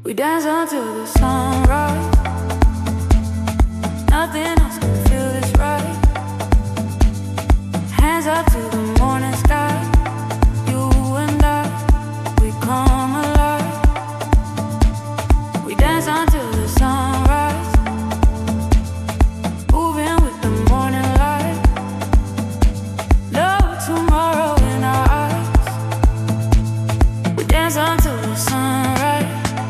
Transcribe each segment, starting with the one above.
We dance until the sunrise. Nothing else can feel this right. Hands up to the morning sky. You and I, we come alive. We dance until the sunrise. Moving with the morning light. Love tomorrow in our eyes. We dance until the sunrise.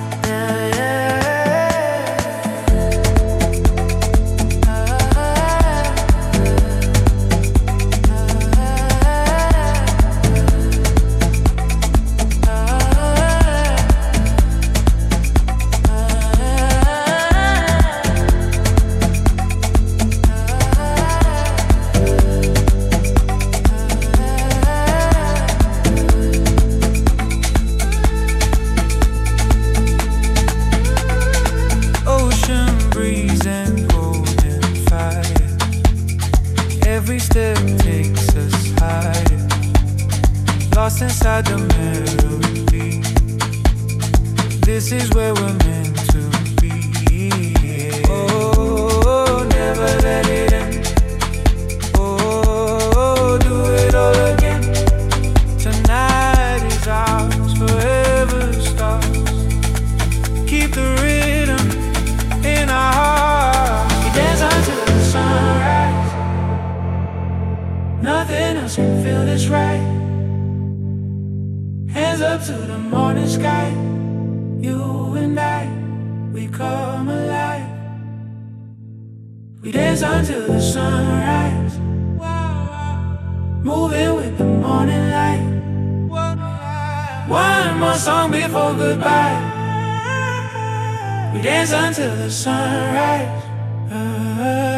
Every step takes us higher, lost inside the melody. This is where we're meant to be. Oh, never let it end. Oh, do it all again. Tonight is ours, forever stars. Keep the rhythm in our hearts. We dance until the sunrise. Nothing else can feel this right. Hands up to the morning sky. You and I, we come alive. We dance until the sunrise. Moving with the morning light. One more song before goodbye. We dance until the sunrise.